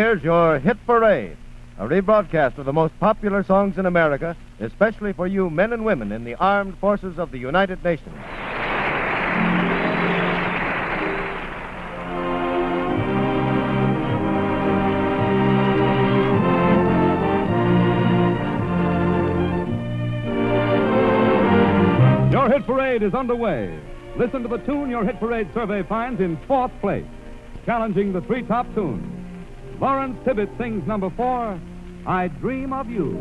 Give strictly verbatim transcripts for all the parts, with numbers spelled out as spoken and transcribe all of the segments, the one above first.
here's your Hit Parade, a rebroadcast of the most popular songs in America, especially for you men and women in the armed forces of the United Nations. Your Hit Parade is underway. Listen to the tune your Hit Parade survey finds in fourth place, challenging the three top tunes. Lawrence Tibbett sings number four, I Dream of You.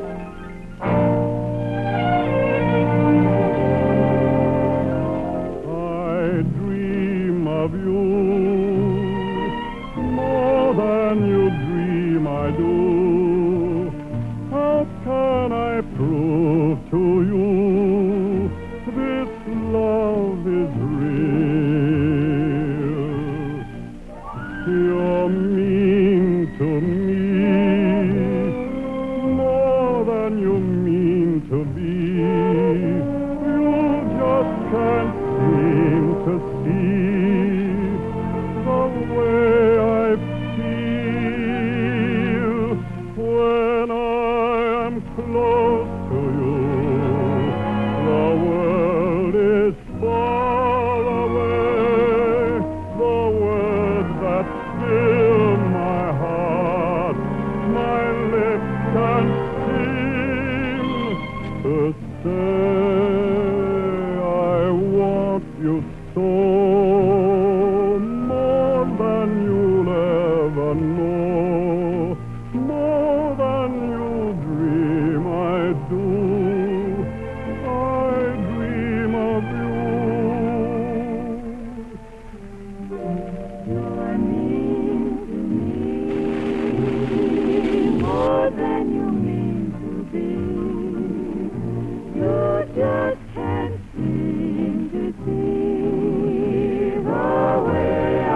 I dream of you more than you dream I do. How can I prove to you this love is real? You're mean to me more than you mean to be. You just can't seem to see the way I feel when I am close to you. The world is far away. The words that fill my heart, my lips can't seem to say I want you so, more than you'll ever know, more than you dream I do. I dream of you. You're mean to me more than you mean to be. You just can't seem to see the way I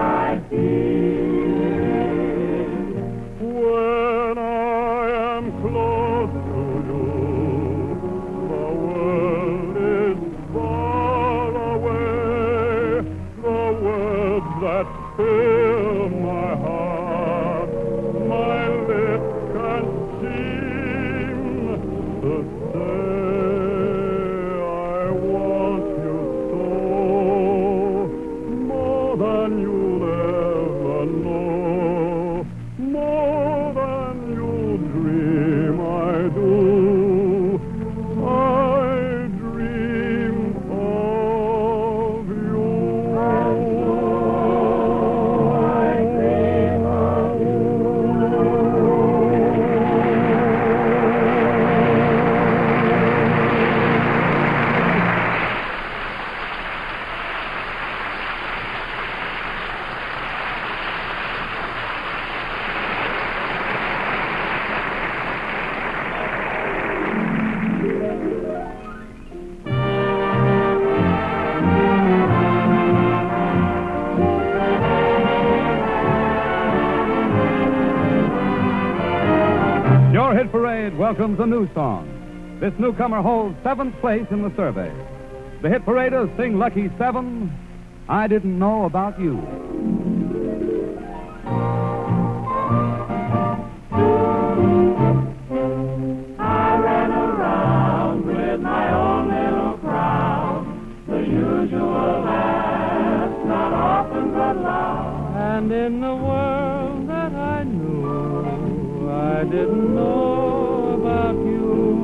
feel When I am close to you, the world is far away. The words that fill my heart, my lips can't seem to say I want you so, more than you'll ever know, more than you dream I do. I dream of you. I dream of you. Your Hit Parade welcomes a new song. This newcomer holds seventh place in the survey. The Hit Paraders sing Lucky Seven, I Didn't Know About You. I ran around with my own little crowd, the usual laugh, not often but loud. And in the world that I knew, I didn't know about you.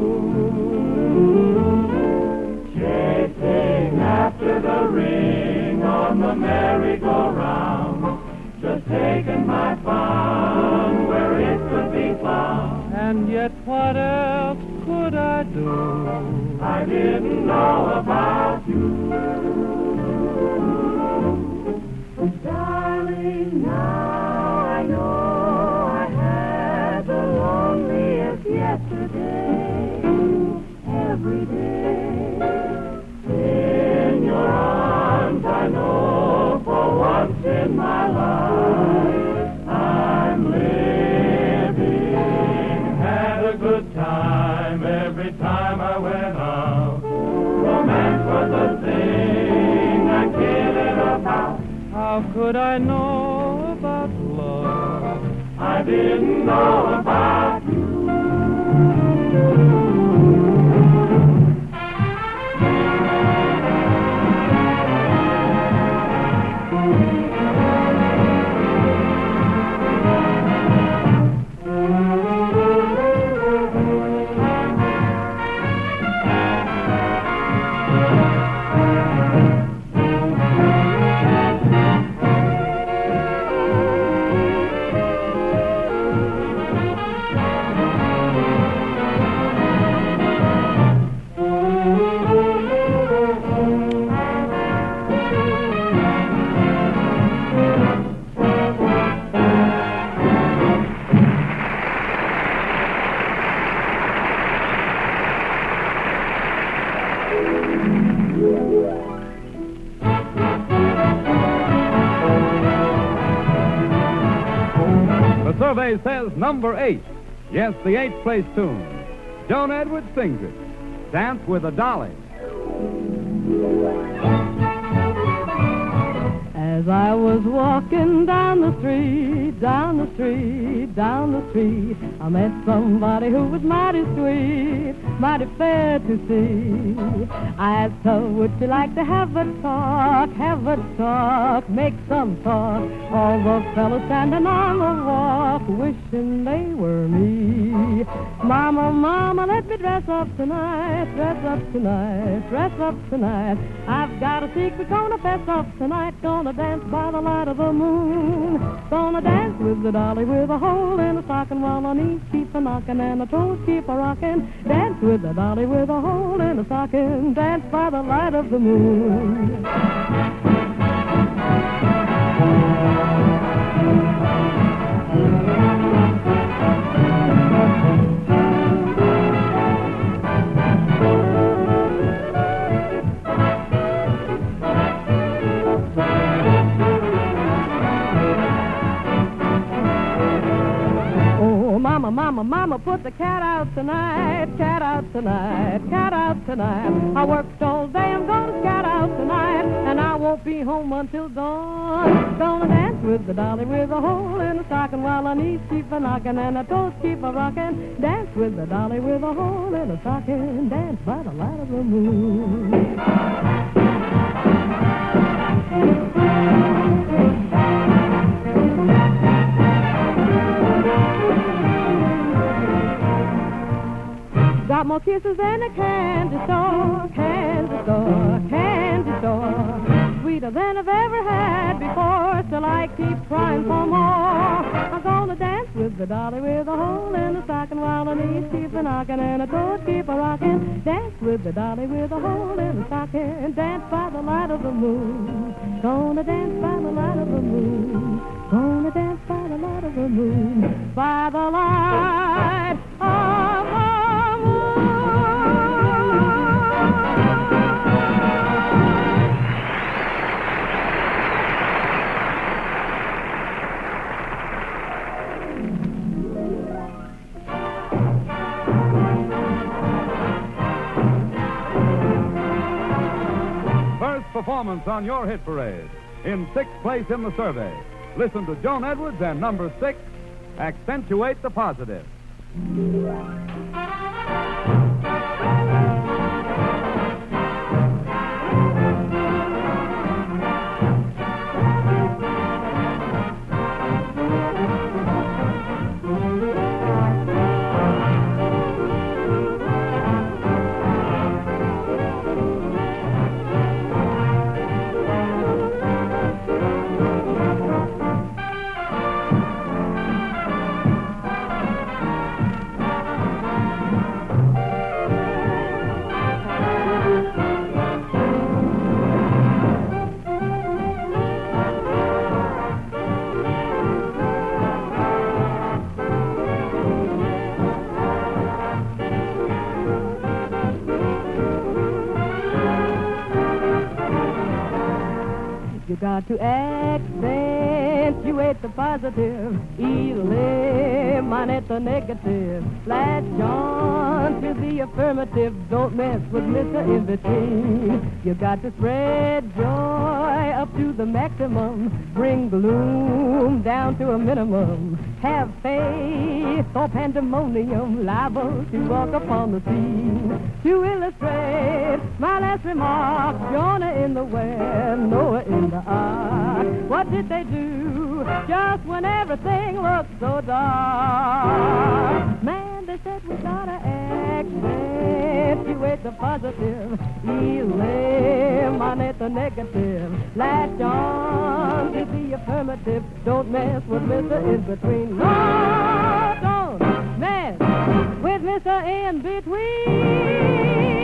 Chasing after the ring on the merry-go-round, just taking my fun where it could be found. And yet what else could I do? I didn't know about you. Darling, now I know I had the loneliest yesterday. Every day in your arms, I know for once in my life I'm living. Had a good time every time I went out. Romance was a thing I cared about. How could I know about love? I did know about you. The survey says number eight. Yes, the eighth place tune. Joan Edwards sings it. Dance with a Dolly. As I was walking down the street, down the street, down the street, I met somebody who was mighty sweet, mighty fair to see. I asked her, would you like to have a talk, have a talk, make some talk? All the fellas standing on the walk, wishing they were me. Mama, mama, let me dress up tonight, dress up tonight, dress up tonight. I've got a secret, gonna fess up tonight, gonna dance by the light of the moon. Gonna dance with the dolly with a hole in a stocking while her knees keep a knocking and her toes keep a rocking. Dance with the dolly with a hole in a stocking. Dance by the light of the moon. Mama, mama, mama, put the cat out tonight, cat out tonight, cat out tonight. I worked all day, I'm gonna cat out tonight, and I won't be home until dawn. Gonna dance with the dolly with a hole in the stocking while her knees keep a knocking and her toes keep a rocking. Dance with the dolly with a hole in the stocking. Dance by the light of the moon. Got more kisses than a candy store, candy store, candy store. Sweeter than I've ever had before, still I keep trying for more. I'm gonna dance with the dolly with a hole in the stocking while her knees keep a knocking and her toes keep a rocking. Dance with the dolly with a hole in the stocking. Dance by the light of the moon. Gonna dance by the light of the moon. Gonna dance by the light of the moon. By the light of the moon. Performance on your hit parade. In sixth place in the survey. Listen to Joan Edwards and number six, Accentuate the Positive. You got to accentuate accentuate the positive, eliminate the negative. Latch on to the affirmative, don't mess with Mister In-Between. You got to spread joy up to the maximum, bring gloom down to a minimum. Have faith or pandemonium, liable to walk upon the scene. To illustrate my last remark, Jonah in the well, Noah in the ark. What did they do just when everything looked so dark? Man, they said we gotta accentuate the positive, eliminate the negative. Latch on to the affirmative, don't mess with Mister In-Between. No, don't mess with Mister In-Between.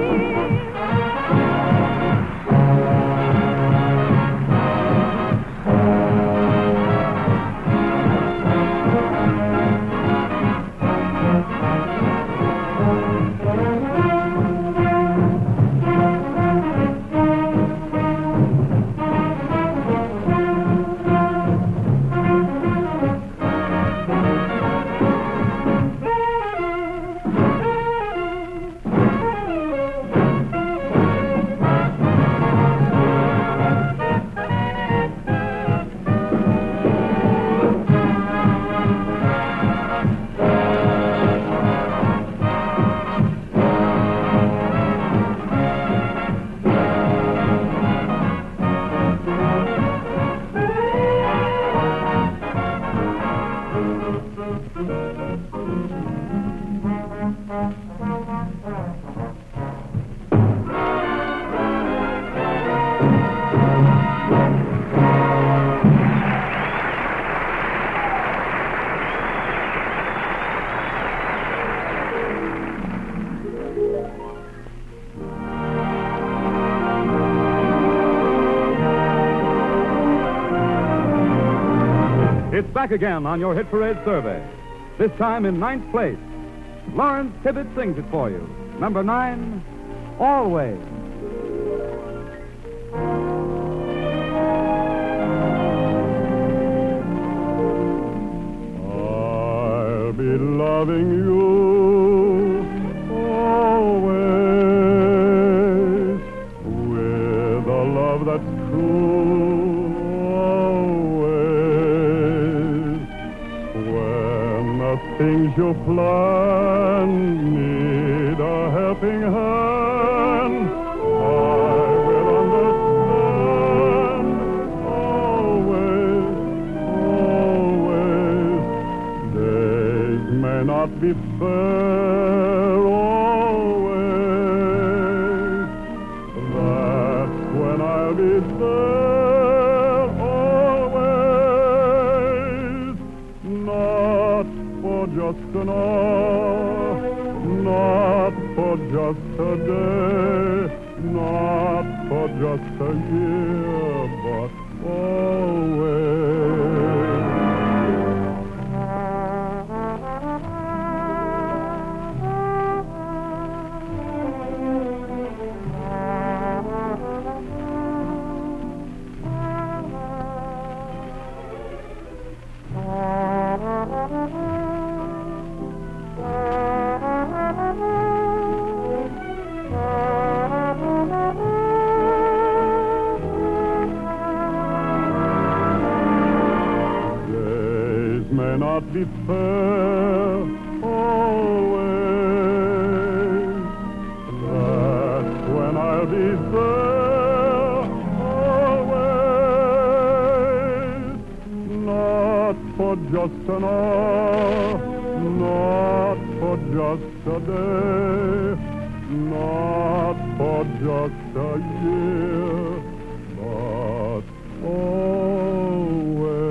It's back again on your Hit Parade survey. This time in ninth place. Lawrence Tibbett sings it for you. Number nine, Always. I'll be loving you always with a love that's true. Things you plan need a helping hand. I will understand. Always, always. Days may not be fair. Always. That's when I'll be there. Just an hour, not for just a day, not for just a year, but always. May not be fair, always. That's when I'll be there, always. Not for just an hour, not for just a day, not for just a year, but always.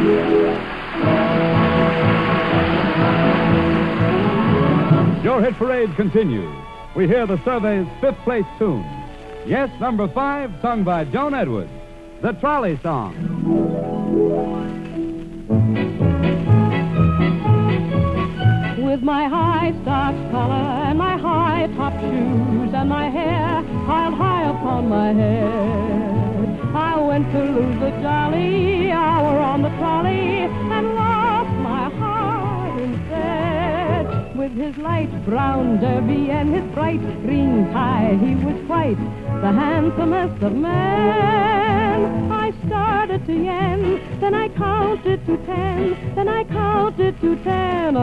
Your hit parade continues. We hear the survey's fifth place tune. Yes, number five, sung by Joan Edwards, The Trolley Song. With my high starched collar and my high top shoes and my hair piled high upon my head, I went to lose a jolly hour on the trolley and lost my heart instead. With his light brown derby and his bright green tie, he was quite the handsomest of men. I started to yen, then I counted to ten, then I counted to ten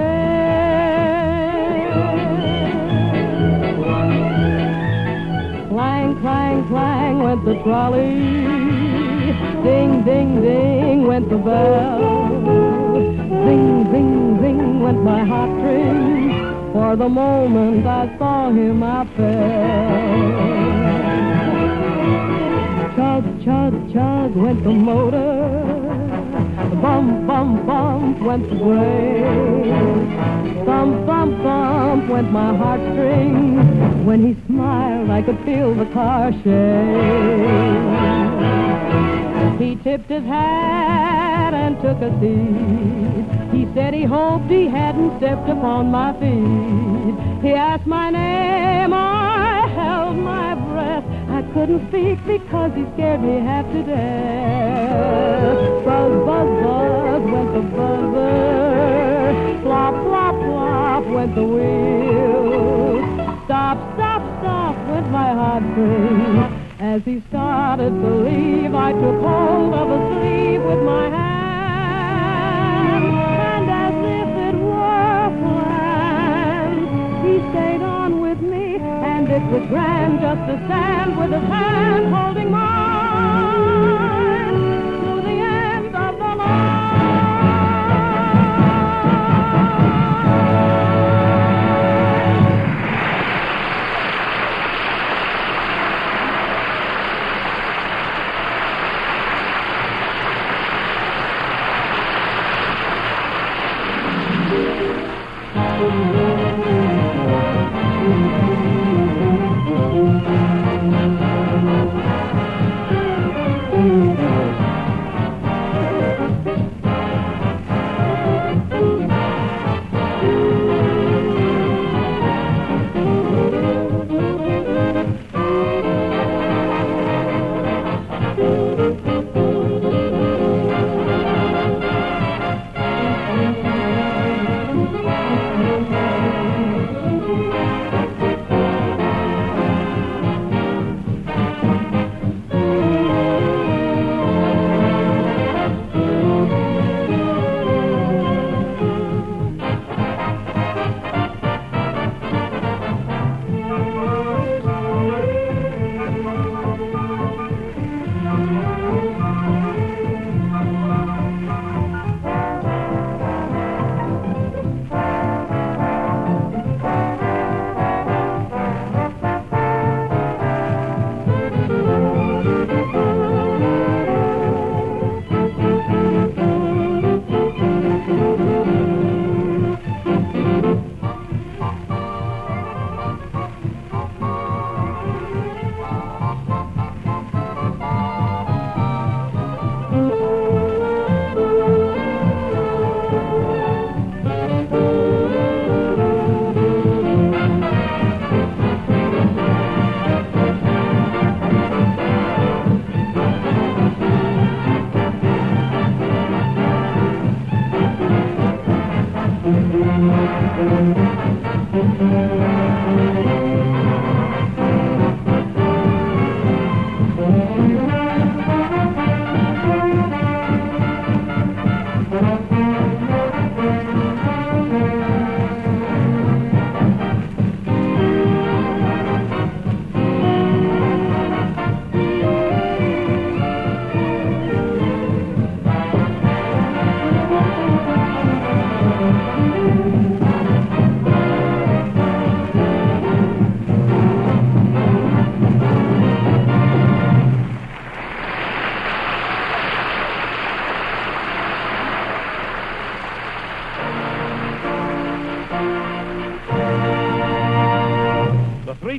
again. Clang, clang, clang went the trolley. Ding, ding, ding went the bell. Zing, zing, zing went my heartstrings. For the moment I saw him I fell. Chug, chug, chug went the motor. Bump, bump, bump went the brake. Thump, thump, thump went my heartstrings. When he smiled, I could feel the car shake. He tipped his hat and took a seat. He said he hoped he hadn't stepped upon my feet. He asked my name, I held my breath. I couldn't speak because he scared me half to death. Buzz, buzz, buzz went the buzzer. Flop, flop, flop went the wheel. Stop, stop, stop went my heartstrings. As he started to leave, I took hold of his sleeve with my hand, and as if it were planned, he stayed on with me, and it was grand just to stand with his hand holding mine to the end of the line.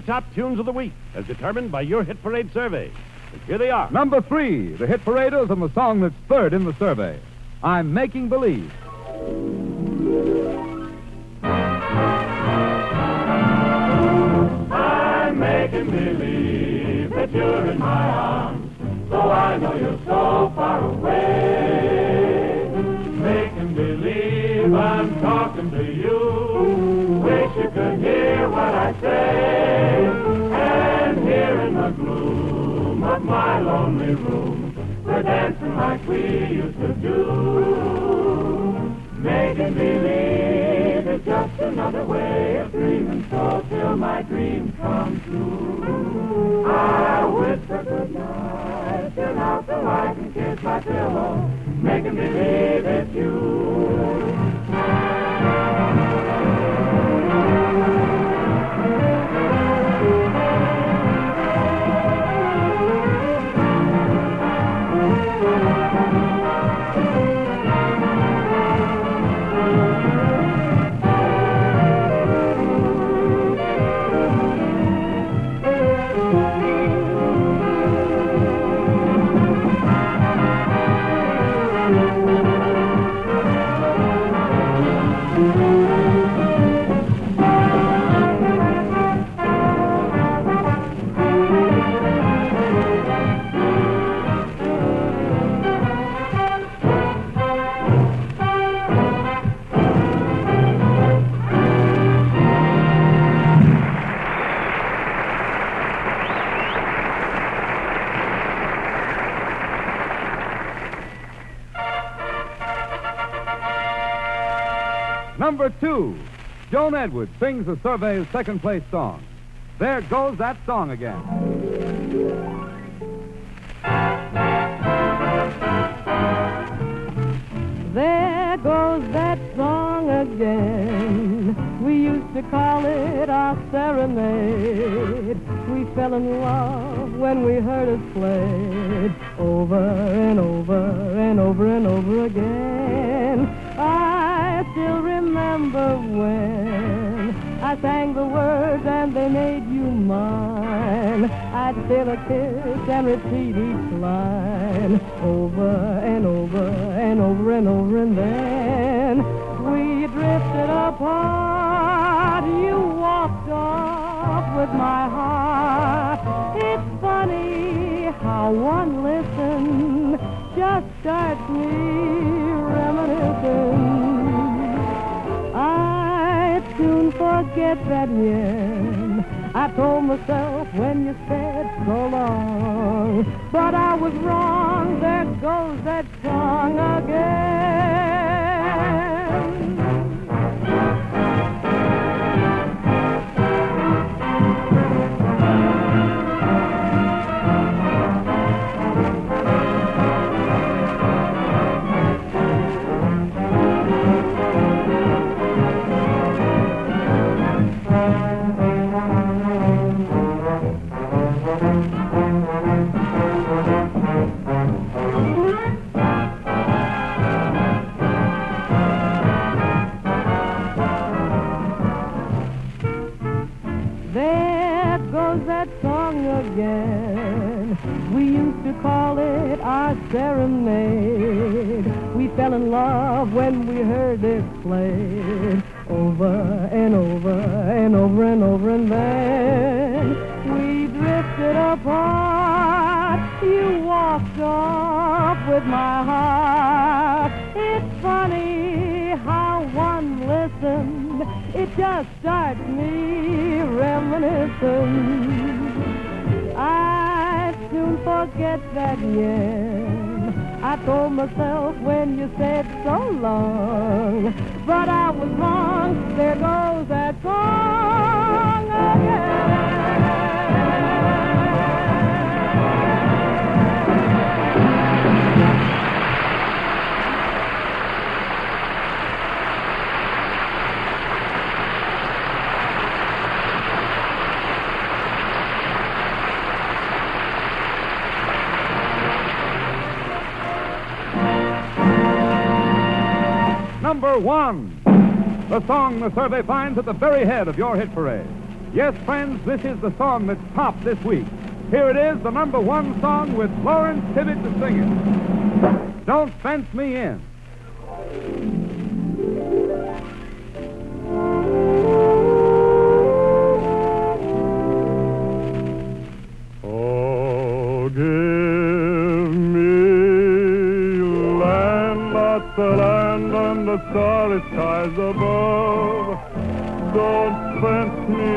top tunes of the week, as determined by your Hit Parade survey. And here they are. Number three, the hit paraders and the song that's third in the survey. I'm Making Believe. I'm making believe that you're in my arms, though I know you're so far away. Making believe I'm talking to you. Wish you could hear what I say. And here in the gloom of my lonely room, we're dancing like we used to do. Making believe is just another way of dreaming, so till my dreams come true. I whisper goodnight till now so I can kiss my pillow, making believe it's you. Number two, Joan Edwards sings the survey's second-place song. There goes that song again. There goes that song again. We used to call it our serenade. We fell in love when we heard it played over and over and over and over again. I still remember when I sang the words and they made you mine. I'd steal a kiss and repeat each line over and over and over and over, and then we drifted apart. You walked off with my heart. It's funny how one listen just starts me reminiscing. I'd soon forget that yen I told myself when you said so long, but I was wrong. There goes that song again. There goes that song again. We used to call it our serenade. We fell in love when we heard it played over and over and over and over, and then we drifted apart. You walked off with my heart. It's funny how one listened, it just starts me reminiscing. I soon forget that yen I told myself when you said so long, but I was wrong. There goes that song again. Number one, the song the survey finds at the very head of your hit parade. Yes, friends, this is the song that's topped this week. Here it is, the number one song with Lawrence Tibbett to sing it. Don't Fence Me In. Oh, give me land, lots of land under starry skies above. Don't fence me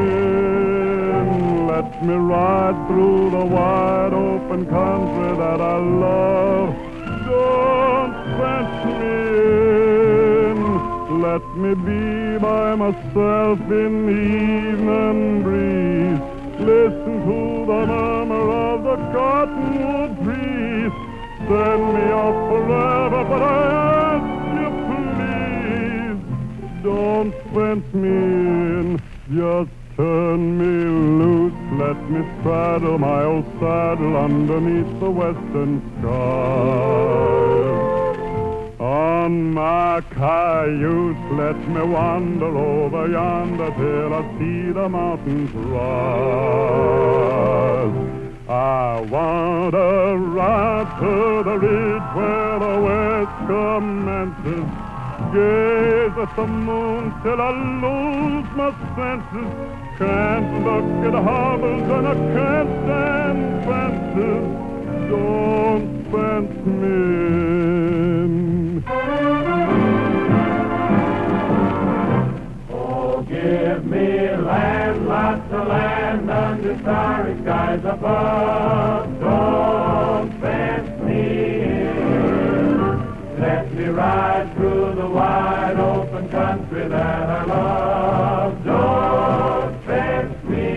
in. Let me ride through the wide open country that I love. Don't fence me in. Let me be by myself in the evening breeze. Listen to the murmur of the cottonwood trees. Send me off forever, but I ask you, please, don't fence me in. Just turn me loose. Let me straddle my old saddle underneath the western sky. On my cayuse, let me wander over yonder till I see the mountains rise. I want to ride to the ridge where the west commences. Gaze at the moon till I lose my senses. Can't look at harbors and I can't stand fences. Don't fence me in. Oh, give me land, lots of land under starry skies above. Don't fence me in. Let me ride through the wide open country that I love. Don't fence me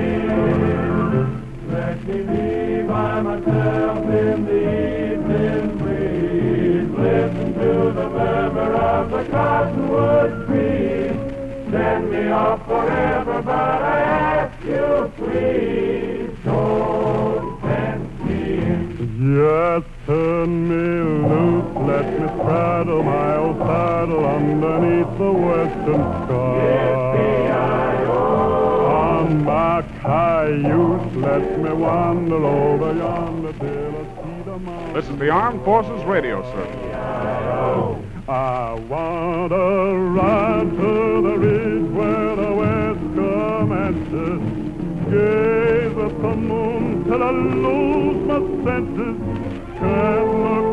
in. Let me be by myself in the evening breeze. Listen to the murmur of the cottonwood trees. Send me off forever, but I ask you, please, don't fence me in. Just turn me loose, let me straddle my old saddle underneath the western sky. On my cayuse, let me wander over yonder till I see the mountains. This is the Armed Forces Radio Service. I want to ride to the ridge where the west commences. Gaze at the moon till I lose my senses. Can't look